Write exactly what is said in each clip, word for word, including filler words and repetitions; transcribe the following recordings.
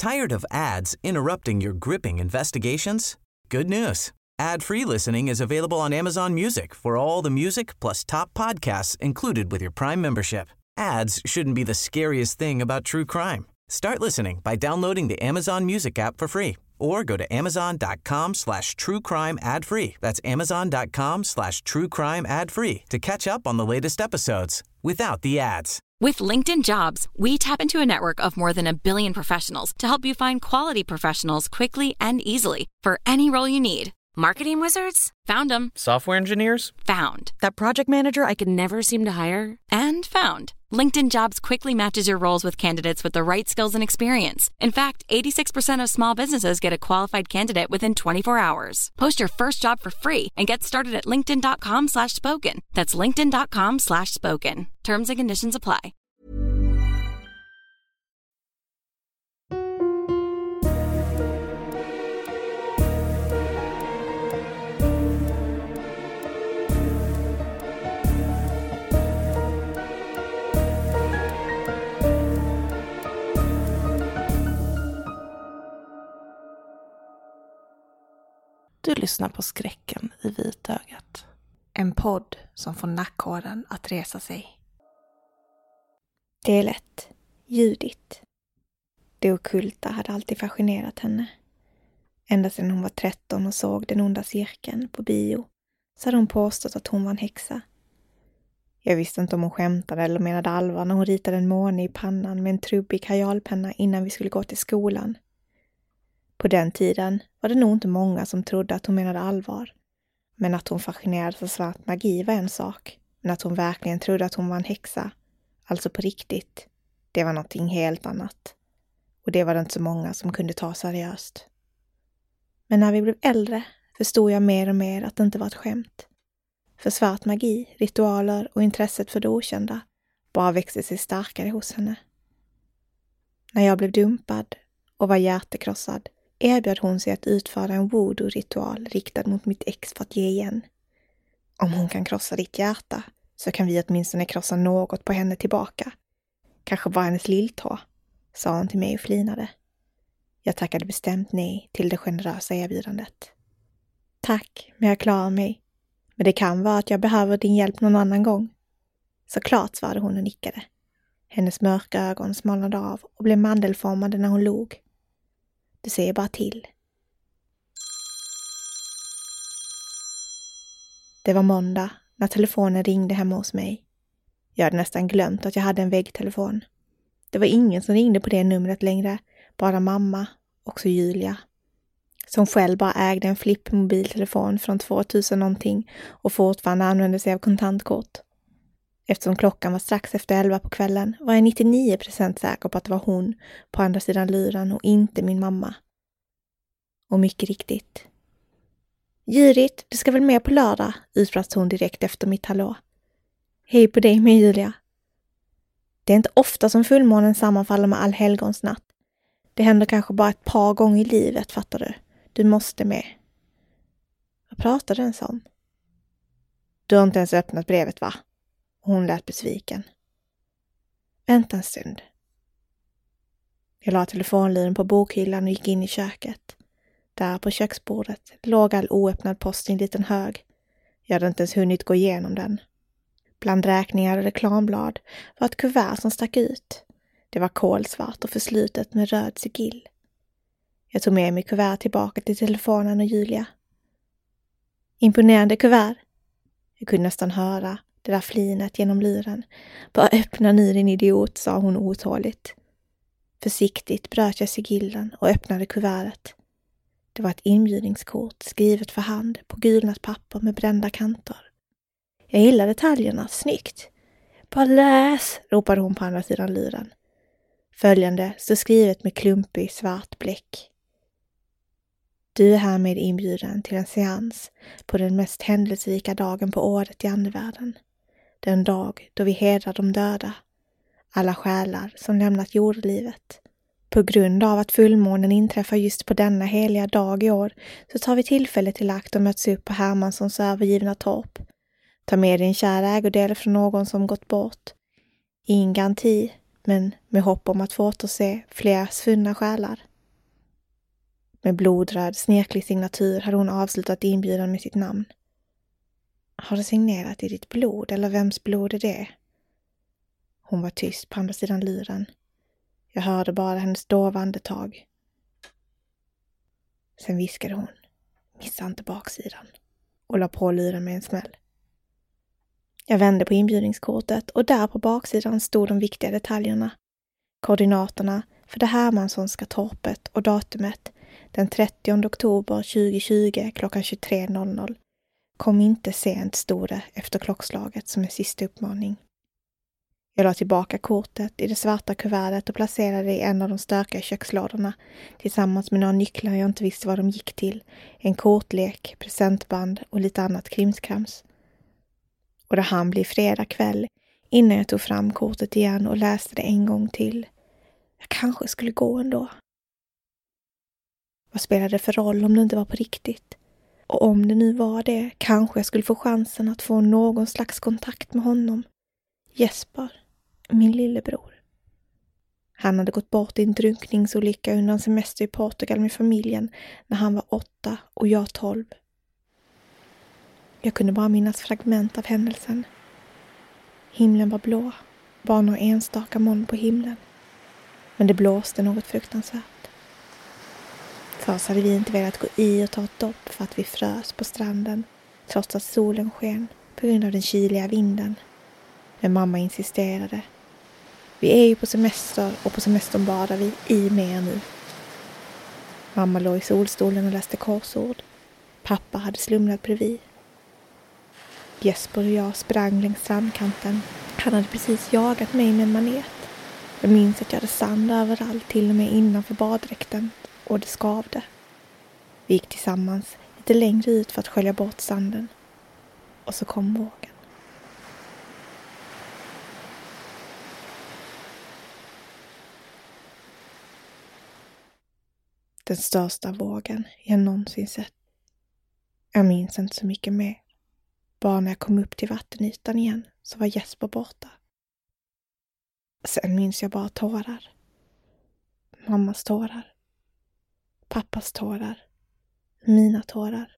Tired of ads interrupting your gripping investigations? Good news. Ad-free listening is available on Amazon Music for all the music plus top podcasts included with your Prime membership. Ads shouldn't be the scariest thing about true crime. Start listening by downloading the Amazon Music app for free or go to amazon.com slash true crime ad free. That's amazon.com slash true crime ad free to catch up on the latest episodes without the ads. With LinkedIn Jobs, we tap into a network of more than a billion professionals to help you find quality professionals quickly and easily for any role you need. Marketing wizards? Found them. Software engineers? Found. That project manager I could never seem to hire? And found. LinkedIn Jobs quickly matches your roles with candidates with the right skills and experience. In fact, eighty-six percent of small businesses get a qualified candidate within twenty-four hours. Post your first job for free and get started at linkedin.com slash spoken. That's linkedin.com slash spoken. Terms and conditions apply. Du lyssnar på Skräcken i vitögat. En podd som får nackhåren att resa sig. Del ett. Judith. Det ockulta hade alltid fascinerat henne. Ända sedan hon var tretton och såg Den onda cirkeln på bio så hade hon påstått att hon var en häxa. Jag visste inte om hon skämtade eller menade allvar när hon ritade en måne i pannan med en trubbig kajalpenna innan vi skulle gå till skolan. På den tiden var det nog inte många som trodde att hon menade allvar. Men att hon fascinerades av svart magi var en sak. Men att hon verkligen trodde att hon var en häxa, alltså på riktigt, det var någonting helt annat. Och det var det inte så många som kunde ta seriöst. Men när vi blev äldre förstod jag mer och mer att det inte var ett skämt. För svart magi, ritualer och intresset för det okända bara växte sig starkare hos henne. När jag blev dumpad och var hjärtekrossad erbjöd hon sig att utföra en voodoo-ritual riktad mot mitt ex för att ge igen. Om hon kan krossa ditt hjärta så kan vi åtminstone krossa något på henne tillbaka. Kanske bara hennes lilltå, sa hon till mig och flinade. Jag tackade bestämt nej till det generösa erbjudandet. Tack, men jag klarar mig. Men det kan vara att jag behöver din hjälp någon annan gång. Såklart, svarade hon och nickade. Hennes mörka ögon smalnade av och blev mandelformade när hon log. Du säger bara till. Det var måndag när telefonen ringde hemma hos mig. Jag hade nästan glömt att jag hade en väggtelefon. Det var ingen som ringde på det numret längre, bara mamma, också Julia. Som själv bara ägde en flippmobiltelefon från tvåtusen någonting och fortfarande använde sig av kontantkort. Eftersom klockan var strax efter elva på kvällen var jag nittionio procent säker på att det var hon på andra sidan luren och inte min mamma. Och mycket riktigt. Judith, du ska väl med på lördag, utbrast hon direkt efter mitt hallå. Hej på dig med Julia. Det är inte ofta som fullmånen sammanfaller med allhelgonsnatt. Det händer kanske bara ett par gånger i livet, fattar du. Du måste med. Vad pratar du ens om? Du har inte ens öppnat brevet, va? Hon lät besviken. Vänta en stund. Jag la telefonluren på bokhyllan och gick in i köket. Där på köksbordet låg all oöppnad post i en liten hög. Jag hade inte ens hunnit gå igenom den. Bland räkningar och reklamblad var ett kuvert som stack ut. Det var kolsvart och förslutet med röd sigill. Jag tog med mig kuvert tillbaka till telefonen och Julia. Imponerande kuvert. Jag kunde nästan höra det där flinet genom luren. Bara öppna nu din idiot, sa hon otåligt. Försiktigt bröt jag sigillen och öppnade kuvertet. Det var ett inbjudningskort skrivet för hand på gulnat papper med brända kanter. Jag gillade detaljerna, snyggt. Bara läs, ropade hon på andra sidan luren. Följande stod skrivet med klumpig svart bläck. Du är härmed inbjuden till en seans på den mest händelserika dagen på året i andevärlden. Den dag då vi hedrar de döda, alla själar som lämnat jordlivet. På grund av att fullmånen inträffar just på denna heliga dag i år så tar vi tillfället till akt och möts upp på Hermanssons övergivna torp. Ta med din kära ägodel från någon som gått bort. Ingen garanti, men med hopp om att få återse flera svunna själar. Med blodröd, snirklig signatur hade hon avslutat inbjudan med sitt namn. Har du signerat i ditt blod, eller vems blod är det? Hon var tyst på andra sidan luren. Jag hörde bara hennes dova andetag. Sen viskade hon, missa inte baksidan, och la på luren med en smäll. Jag vände på inbjudningskortet och där på baksidan stod de viktiga detaljerna. Koordinaterna för det Hermanssonska torpet och datumet den trettionde oktober tjugohundratjugo klockan tjugotre noll noll. Kom inte sent, stod det efter klockslaget som en sista uppmaning. Jag la tillbaka kortet i det svarta kuvertet och placerade det i en av de stökiga kökslådorna tillsammans med några nycklar jag inte visste vad de gick till, en kortlek, presentband och lite annat krimskrams. Och det hann bli fredag kväll innan jag tog fram kortet igen och läste det en gång till. Jag kanske skulle gå ändå. Vad spelade det för roll om det inte var på riktigt? Och om det nu var det, kanske jag skulle få chansen att få någon slags kontakt med honom. Jesper, min lillebror. Han hade gått bort i en drunkningsolycka under en semester i Portugal med familjen när han var åtta och jag tolv. Jag kunde bara minnas fragment av händelsen. Himlen var blå, bara några enstaka moln på himlen. Men det blåste något fruktansvärt. Först hade vi inte velat gå i och ta ett dopp för att vi frös på stranden trots att solen sken på grund av den kyliga vinden. Men mamma insisterade. Vi är ju på semester och på semestern badar vi i mer nu. Mamma låg i solstolen och läste korsord. Pappa hade slumrat bredvid. Jesper och jag sprang längs strandkanten. Han hade precis jagat mig med en manet. Jag minns att jag hade sand överallt, till och med innanför baddräkten, och det skavde. Vi gick tillsammans lite längre ut för att skölja bort sanden. Och så kom vågen. Den största vågen jag någonsin sett. Jag minns inte så mycket mer. Bara när jag kom upp till vattenytan igen så var Jesper borta. Sen minns jag bara tårar. Mammas tårar. Pappas tårar. Mina tårar.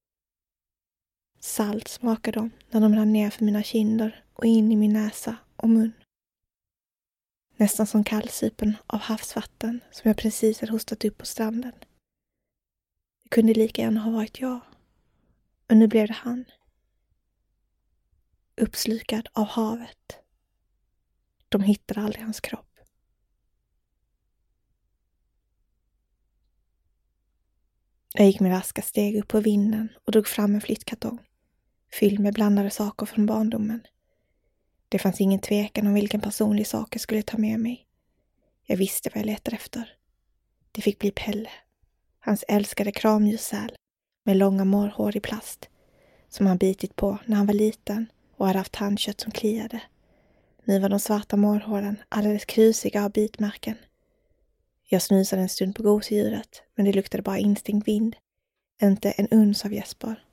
Salt smakade de när de rann ner för mina kinder och in i min näsa och mun. Nästan som kallsupen av havsvatten som jag precis hade hostat upp på stranden. Det kunde lika gärna ha varit jag. Och nu blev det han. Uppslukad av havet. De hittade aldrig hans kropp. Jag gick med raska steg upp på vinden och drog fram en flyttkartong. Fylld med blandade saker från barndomen. Det fanns ingen tvekan om vilken personlig sak jag skulle ta med mig. Jag visste vad jag letade efter. Det fick bli Pelle. Hans älskade kramdjurssäl med långa morrhår i plast. Som han bitit på när han var liten och hade haft tandkött som kliade. Nu var de svarta morrhåren alldeles krusiga av bitmärken. Jag snusade en stund på gosedjuret, men det luktade bara instinkt vind. Inte en uns av Jesper.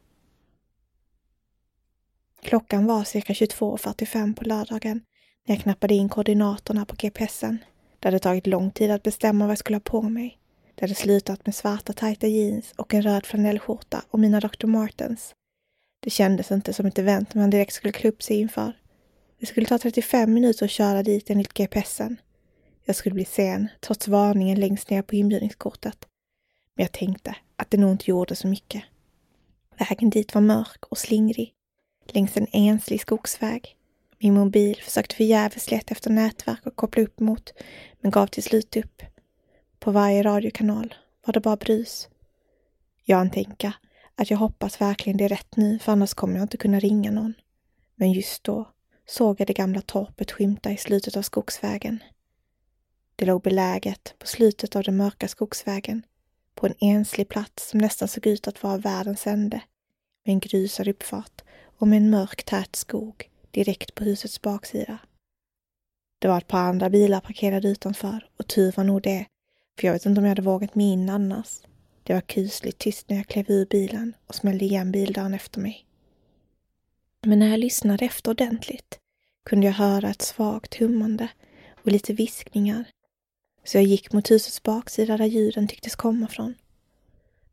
Klockan var cirka tjugotvå fyrtiofem på lördagen när jag knappade in koordinaterna på G P S'en. Det hade tagit lång tid att bestämma vad jag skulle ha på mig. Det hade slutat med svarta tajta jeans och en röd flanellskjorta och mina doktor Martens. Det kändes inte som ett event man direkt skulle klä upp sig inför. Det skulle ta trettiofem minuter att köra dit enligt G P S'en. Jag skulle bli sen, trots varningen längst ner på inbjudningskortet. Men jag tänkte att det nog inte gjorde så mycket. Vägen dit var mörk och slingrig. Längs en enslig skogsväg. Min mobil försökte förgäves leta efter nätverk och koppla upp mot, men gav till slut upp. På varje radiokanal var det bara brus. Jag antänka att jag hoppas verkligen det är rätt nu, för annars kommer jag inte kunna ringa någon. Men just då såg jag det gamla torpet skymta i slutet av skogsvägen. Det låg beläget på slutet av den mörka skogsvägen, på en enslig plats som nästan såg ut att vara världens ände, med en grusad uppfart och med en mörk tät skog direkt på husets baksida. Det var ett par andra bilar parkerade utanför, och tur var nog det, för jag vet inte om jag hade vågat mig in annars. Det var kusligt tyst när jag klev ur bilen och smällde igen bildörren efter mig. Men när jag lyssnade efter ordentligt kunde jag höra ett svagt hummande och lite viskningar. Så jag gick mot husets baksida där ljuden tycktes komma från.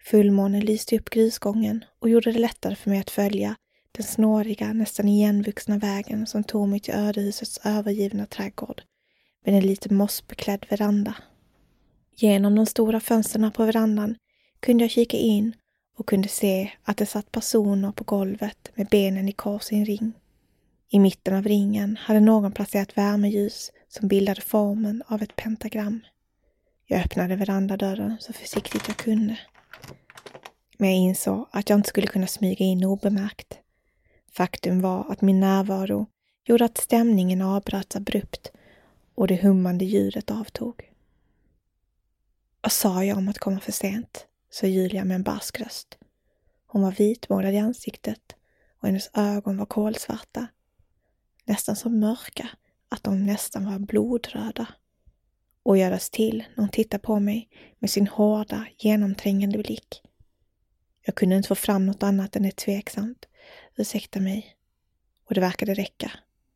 Fullmånen lyste upp grusgången och gjorde det lättare för mig att följa den snåriga, nästan igenvuxna vägen som tog mig till ödehusets övergivna trädgård med en liten mossbeklädd veranda. Genom de stora fönsterna på verandan kunde jag kika in och kunde se att det satt personer på golvet med benen i kors i en ring. I mitten av ringen hade någon placerat värmeljus som bildade formen av ett pentagram. Jag öppnade verandadörren så försiktigt jag kunde. Men jag insåg att jag inte skulle kunna smyga in obemärkt. Faktum var att min närvaro gjorde att stämningen avbröts abrupt och det hummande ljudet avtog. Vad sa jag om att komma för sent? Sa Julia med en barsk röst. Hon var vitmålad i ansiktet och hennes ögon var kolsvarta. Nästan så mörka att de nästan var blodröda. Och göras till när hon tittade på mig med sin hårda, genomträngande blick. Jag kunde inte få fram något annat än ett tveksamt. Ursäkta mig. Och det verkade räcka.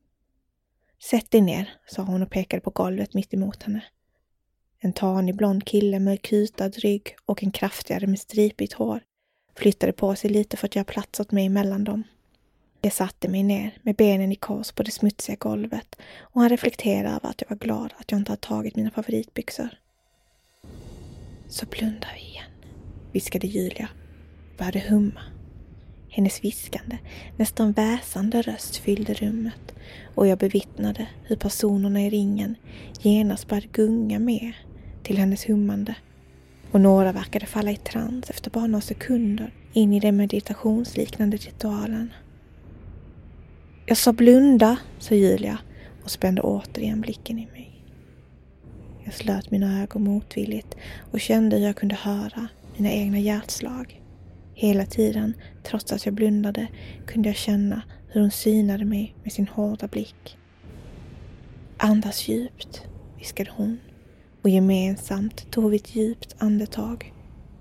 Sätt dig ner, sa hon och pekade på golvet mitt emot henne. En tanig blond kille med kutad rygg och en kraftigare med stripigt hår flyttade på sig lite för att göra plats åt mig mellan dem. Jag satte mig ner med benen i kors på det smutsiga golvet och han reflekterade över att jag var glad att jag inte hade tagit mina favoritbyxor. Så blundar vi igen, viskade Julia och började humma. Hennes viskande, nästan väsande röst fyllde rummet och jag bevittnade hur personerna i ringen genast började gunga med till hennes hummande. Och några verkade falla i trans efter bara några sekunder in i den meditationsliknande ritualen. Jag sa blunda, sa Julia och spände återigen blicken i mig. Jag slöt mina ögon motvilligt och kände hur jag kunde höra mina egna hjärtslag. Hela tiden, trots att jag blundade, kunde jag känna hur hon synade mig med sin hårda blick. Andas djupt, viskade hon, och gemensamt tog vi ett djupt andetag.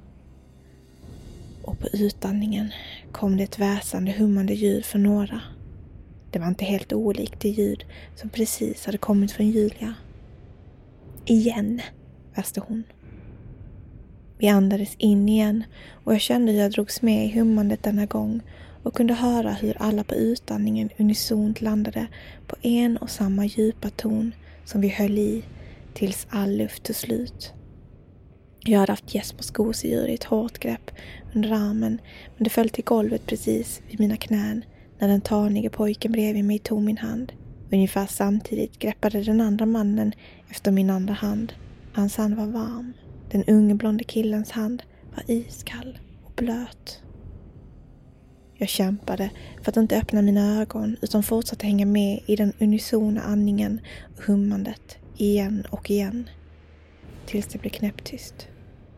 Och på utandningen kom det ett väsande hummande ljud från några. Det var inte helt olikt det ljud som precis hade kommit från Julia. Igen, väste hon. Vi andades in igen och jag kände hur jag drogs med i hummandet denna gång och kunde höra hur alla på utandningen unisont landade på en och samma djupa ton som vi höll i tills all luft tog slut. Jag hade haft Jesper Skosdjur i ett hårt grepp under armen, men det föll till golvet precis vid mina knän när den tanige pojken bredvid mig tog min hand. Ungefär samtidigt greppade den andra mannen efter min andra hand. Hans hand var varm. Den unge blonde killens hand var iskall och blöt. Jag kämpade för att inte öppna mina ögon utan fortsatte hänga med i den unisona andningen och hummandet igen och igen. Tills det blev knäpptyst.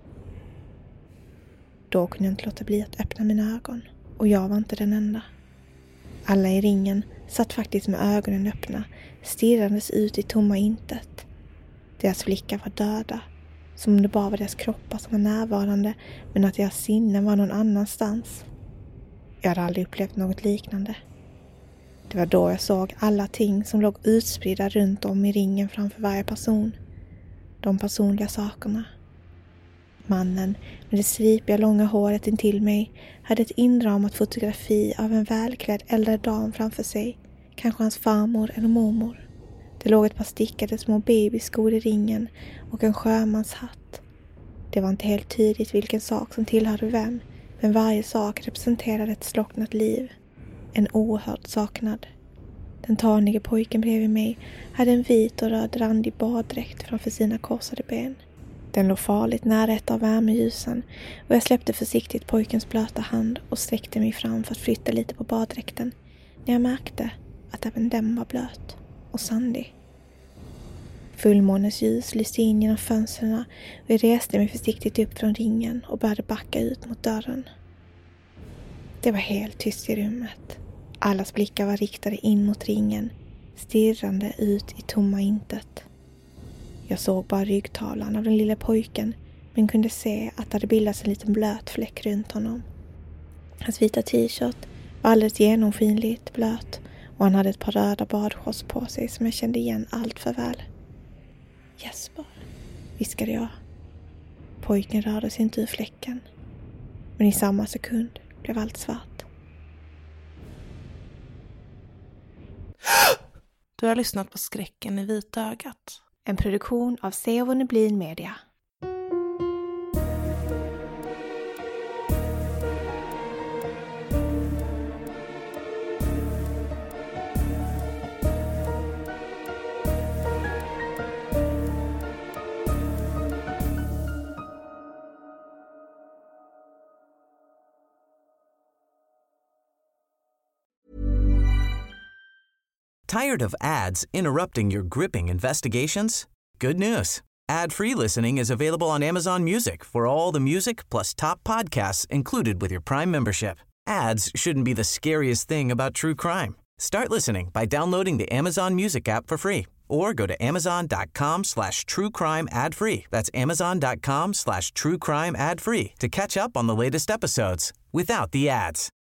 Då kunde jag inte låta bli att öppna mina ögon och jag var inte den enda. Alla i ringen satt faktiskt med ögonen öppna, stirrandes ut i tomma intet. Deras blickar var döda, som om det bara var deras kroppar som var närvarande, men att deras sinnen var någon annanstans. Jag hade aldrig upplevt något liknande. Det var då jag såg alla ting som låg utspridda runt om i ringen framför varje person. De personliga sakerna. Mannen med det stripiga långa håret intill mig hade ett inramat fotografi av en välklädd äldre dam framför sig, kanske hans farmor eller mormor. Det låg ett par stickade små babyskor i ringen och en sjömanshatt. Det var inte helt tydligt vilken sak som tillhörde vem, men varje sak representerade ett slocknat liv. En oerhörd saknad. Den tanige pojken bredvid mig hade en vit och röd randig baddräkt framför sina korsade ben. Den låg farligt nära ett av värmeljusen och jag släppte försiktigt pojkens blöta hand och sträckte mig fram för att flytta lite på baddräkten när jag märkte att även den var blöt och sandig. Fullmånens ljus lyste in genom fönstren och jag reste mig försiktigt upp från ringen och började backa ut mot dörren. Det var helt tyst i rummet. Allas blickar var riktade in mot ringen, stirrande ut i tomma intet. Jag såg bara ryggtavlan av den lilla pojken, men kunde se att det hade bildats en liten blöt fläck runt honom. Hans vita t-shirt var alldeles genomskinligt blöt och han hade ett par röda badshorts på sig som jag kände igen allt för väl. Jesper, viskade jag. Pojken rörde sig inte ur fläcken. Men i samma sekund blev allt svart. Du har lyssnat på Skräcken i vitögat. En produktion av Sevo Neblin Media. Tired of ads interrupting your gripping investigations? Good news. Ad-free listening is available on Amazon Music for all the music plus top podcasts included with your Prime membership. Ads shouldn't be the scariest thing about true crime. Start listening by downloading the Amazon Music app for free or go to amazon.com slash true crime ad free. That's amazon.com slash true crime ad free to catch up on the latest episodes without the ads.